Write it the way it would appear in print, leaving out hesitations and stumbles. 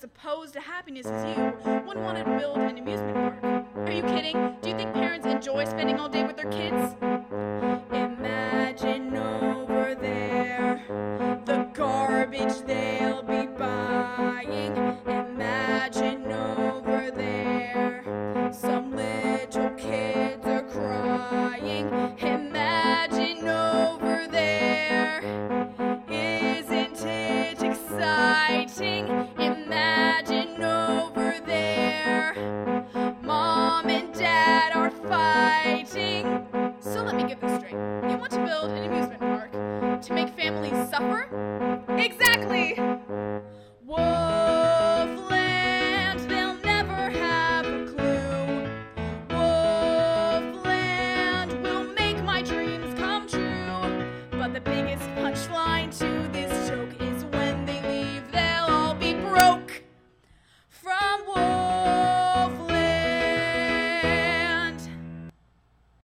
opposed to happiness as you wouldn't want to build an amusement park. Are you kidding? Do you think parents enjoy spending all day with their kids? Imagine over there the garbage they'll be buying.